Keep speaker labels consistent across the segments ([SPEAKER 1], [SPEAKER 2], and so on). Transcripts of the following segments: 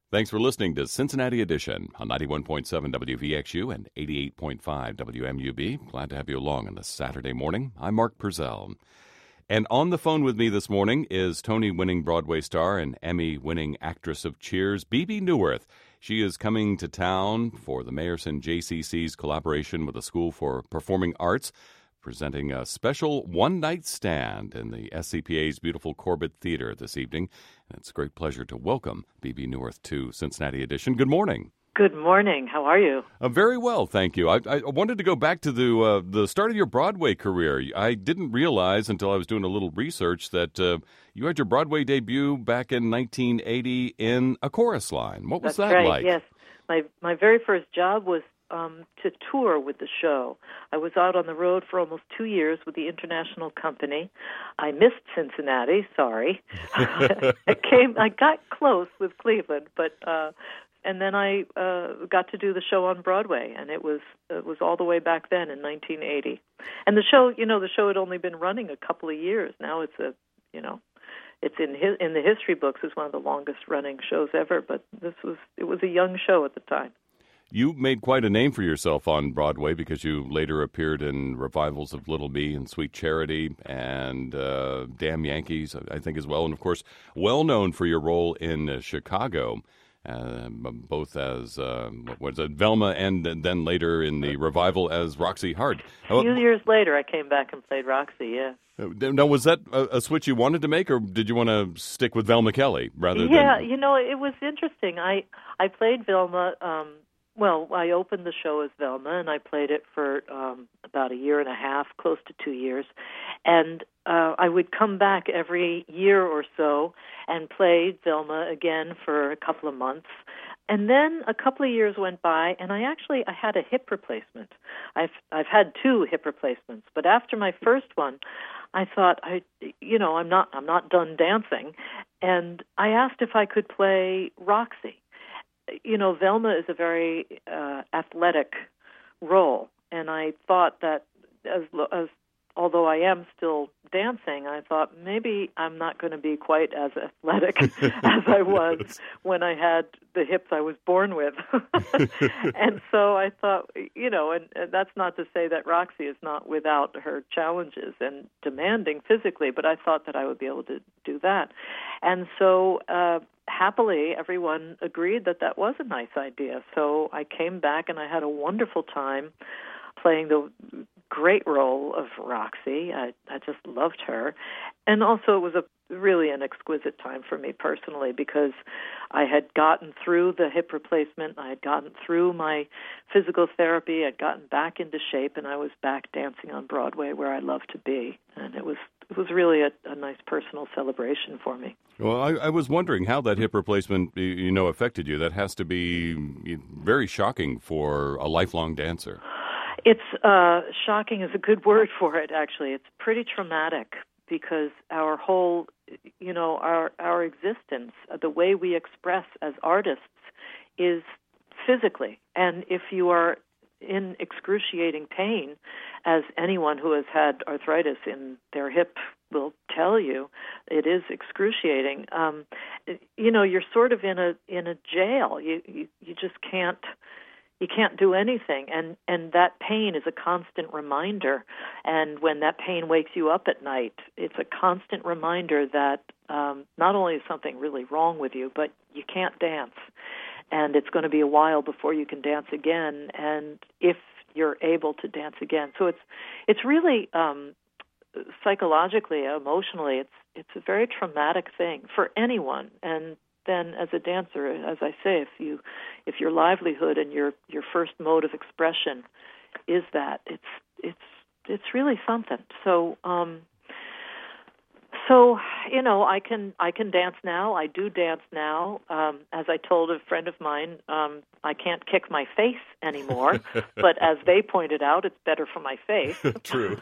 [SPEAKER 1] Thanks for listening to Cincinnati Edition on 91.7 WVXU and 88.5 WMUB. Glad to have you along on this Saturday morning. I'm Mark Purcell. And on the phone with me this morning is Tony-winning Broadway star and Emmy-winning actress of Cheers, Bebe Neuwirth. She is coming to town for the Meyerson JCC's collaboration with the School for Performing Arts, presenting a special one-night stand in the SCPA's beautiful Corbett Theater this evening. And it's a great pleasure to welcome Bebe Neuwirth to Cincinnati Edition. Good morning.
[SPEAKER 2] Good morning. How are you?
[SPEAKER 1] Very well, thank you. I wanted to go back to the start of your Broadway career. I didn't realize until I was doing a little research that you had your Broadway debut back in 1980 in A Chorus Line. What was
[SPEAKER 2] That's
[SPEAKER 1] that
[SPEAKER 2] right,
[SPEAKER 1] like?
[SPEAKER 2] Yes. My very first job was to tour with the show. I was out on the road for almost 2 years with the international company. I missed Cincinnati, sorry. I got close with Cleveland, but and then I got to do the show on Broadway, and it was all the way back then in 1980. And the show had only been running a couple of years. Now it's it's in the history books as one of the longest running shows ever, but it was a young show at the time.
[SPEAKER 1] You made quite a name for yourself on Broadway because you later appeared in revivals of Little Me and Sweet Charity and Damn Yankees, I think, as well. And, of course, well known for your role in Chicago, both as Velma and then later in the revival as Roxy Hart.
[SPEAKER 2] A few years later, I came back and played Roxy, yeah.
[SPEAKER 1] Now, was that a switch you wanted to make, or did you want to stick with Velma Kelly rather than...
[SPEAKER 2] Yeah, it was interesting. I played Velma... I opened the show as Velma, and I played it for about a year and a half, close to 2 years. And I would come back every year or so and play Velma again for a couple of months. And then a couple of years went by, and I had a hip replacement. I've had 2 hip replacements, but after my first one, I thought I'm not done dancing, and I asked if I could play Roxy. Velma is a very athletic role, and I thought that as although I am still dancing, I thought maybe I'm not going to be quite as athletic as I was when I had the hips I was born with. And so I thought, and that's not to say that Roxy is not without her challenges and demanding physically, but I thought that I would be able to do that. And so happily, everyone agreed that was a nice idea. So I came back, and I had a wonderful time playing the great role of Roxy. I just loved her. And also it was really an exquisite time for me personally because I had gotten through the hip replacement, I had gotten through my physical therapy, I'd gotten back into shape, and I was back dancing on Broadway where I love to be. And it was really a nice personal celebration for me.
[SPEAKER 1] Well, I was wondering how that hip replacement, affected you. That has to be very shocking for a lifelong dancer.
[SPEAKER 2] It's shocking is a good word for it, actually. It's pretty traumatic because our whole, our existence, the way we express as artists is physically. And if you are in excruciating pain, as anyone who has had arthritis in their hip will tell you, it is excruciating. You're sort of in a jail. You just can't. You can't do anything, and that pain is a constant reminder. And when that pain wakes you up at night, it's a constant reminder that not only is something really wrong with you, but you can't dance, and it's going to be a while before you can dance again. And if you're able to dance again, so it's really psychologically, emotionally, it's a very traumatic thing for anyone. And then as a dancer, as I say, if your livelihood and your first mode of expression is that, it's really something. So I can dance now. I do dance now. As I told a friend of mine, I can't kick my face anymore, but as they pointed out, it's better for my face.
[SPEAKER 1] True.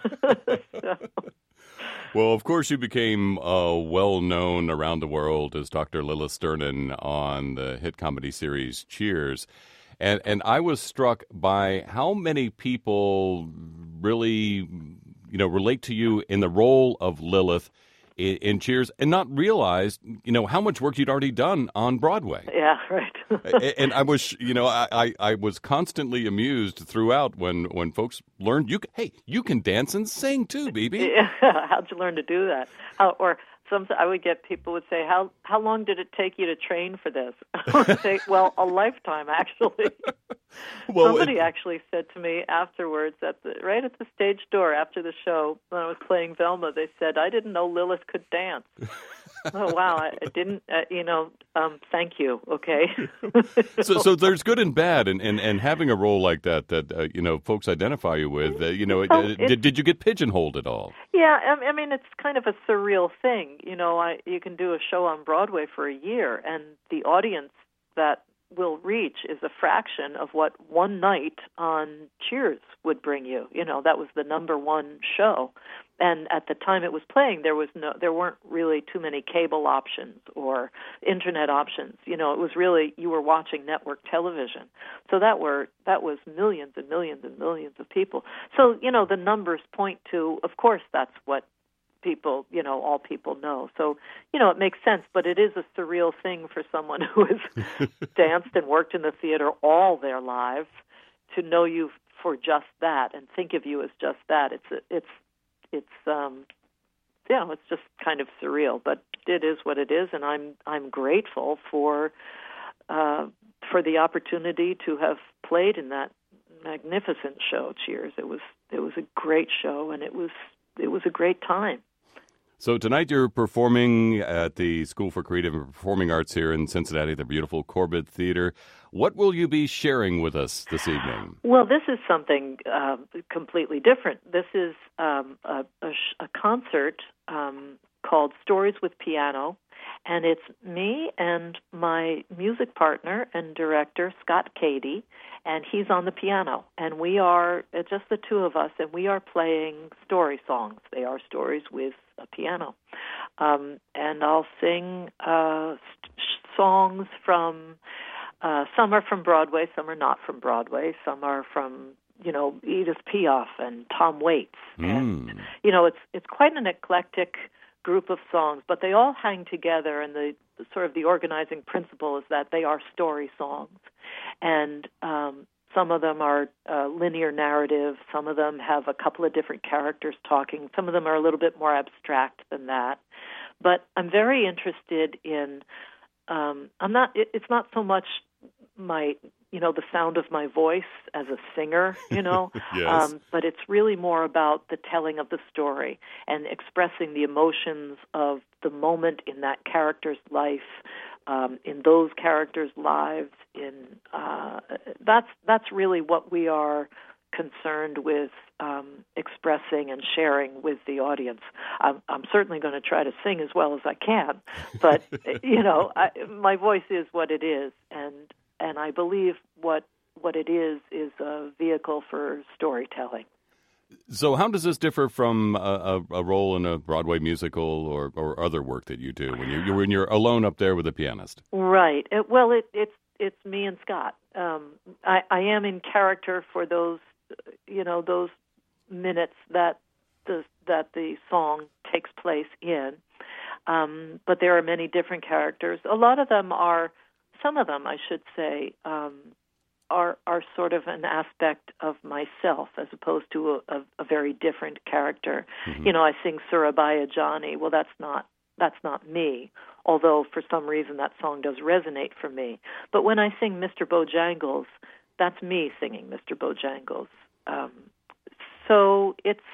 [SPEAKER 1] Well, of course, you became well-known around the world as Dr. Lilith Sternin on the hit comedy series Cheers. And I was struck by how many people really, relate to you in the role of Lilith in Cheers and not realize, how much work you'd already done on Broadway.
[SPEAKER 2] Yeah, right.
[SPEAKER 1] And I was, I was constantly amused throughout when folks learned you can dance and sing too, BB.
[SPEAKER 2] Yeah. How'd you learn to do that? I would get people would say, how long did it take you to train for this? I would say, well, a lifetime, actually. Somebody actually said to me afterwards, right at the stage door after the show, when I was playing Velma, they said, I didn't know Lilith could dance. Oh, wow, I didn't, thank you, okay?
[SPEAKER 1] So there's good and bad, and having a role like that folks identify you with, did you get pigeonholed at all?
[SPEAKER 2] Yeah, I mean, it's kind of a surreal thing. You can do a show on Broadway for a year, and the audience that will reach is a fraction of what one night on Cheers would bring you. That was the number one show. And at the time it was playing, there weren't really too many cable options or internet options. It was really, you were watching network television. So that was millions and millions and millions of people. So, the numbers point to, of course, that's what people, all people know. So, it makes sense, but it is a surreal thing for someone who has danced and worked in the theater all their lives to know you for just that and think of you as just that. It's just kind of surreal, but it is what it is, and I'm grateful for the opportunity to have played in that magnificent show, Cheers. It was a great show, and it was a great time.
[SPEAKER 1] So tonight you're performing at the School for Creative and Performing Arts here in Cincinnati, the beautiful Corbett Theater. What will you be sharing with us this evening?
[SPEAKER 2] Well, this is something completely different. This is a concert called Stories with Piano, and it's me and my music partner and director, Scott Cady, and he's on the piano. And we are just the two of us, and we are playing story songs. They are stories with a piano. And I'll sing songs from, some are from Broadway, some are not from Broadway, some are from, Edith Piaf and Tom Waits. And, it's quite an eclectic group of songs, but they all hang together, and the sort of the organizing principle is that they are story songs. And some of them are linear narrative, some of them have a couple of different characters talking, some of them are a little bit more abstract than that. But I'm very interested in, it's not so much my, the sound of my voice as a singer,
[SPEAKER 1] Yes.
[SPEAKER 2] But it's really more about the telling of the story and expressing the emotions of the moment in that character's life, in those characters' lives. That's really what we are concerned with expressing and sharing with the audience. I'm certainly going to try to sing as well as I can, but my voice is what it is, and I believe what it is a vehicle for storytelling.
[SPEAKER 1] So how does this differ from a role in a Broadway musical or other work that you do when you're alone up there with a pianist?
[SPEAKER 2] Right. It's me and Scott. I am in character for those those minutes that the song takes place in. But there are many different characters. Some of them, I should say, are sort of an aspect of myself as opposed to a very different character. Mm-hmm. I sing Surabaya Johnny. Well, that's not me, although for some reason that song does resonate for me. But when I sing Mr. Bojangles, that's me singing Mr. Bojangles. So it's,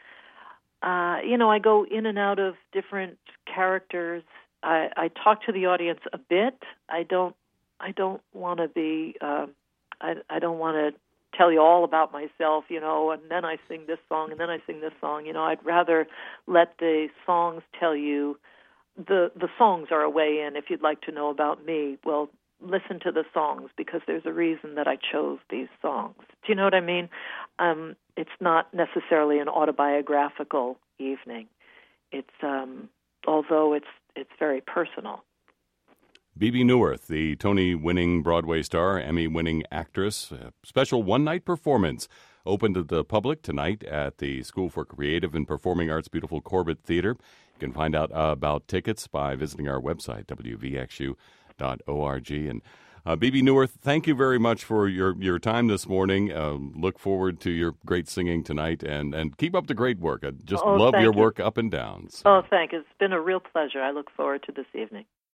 [SPEAKER 2] I go in and out of different characters. I talk to the audience a bit. I don't want to be, I don't want to tell you all about myself, and then I sing this song, and then I sing this song. I'd rather let the songs tell you. The songs are a way in. If you'd like to know about me, well, listen to the songs, because there's a reason that I chose these songs. Do you know what I mean? It's not necessarily an autobiographical evening. It's although it's very personal.
[SPEAKER 1] Bebe Neuwirth, the Tony-winning Broadway star, Emmy-winning actress, a special one-night performance open to the public tonight at the School for Creative and Performing Arts' beautiful Corbett Theater. You can find out about tickets by visiting our website, wvxu.org. And Bebe Neuwirth, thank you very much for your time this morning. Look forward to your great singing tonight, and keep up the great work. I just love your work up and down. So.
[SPEAKER 2] Oh, thank you. It's been a real pleasure. I look forward to this evening.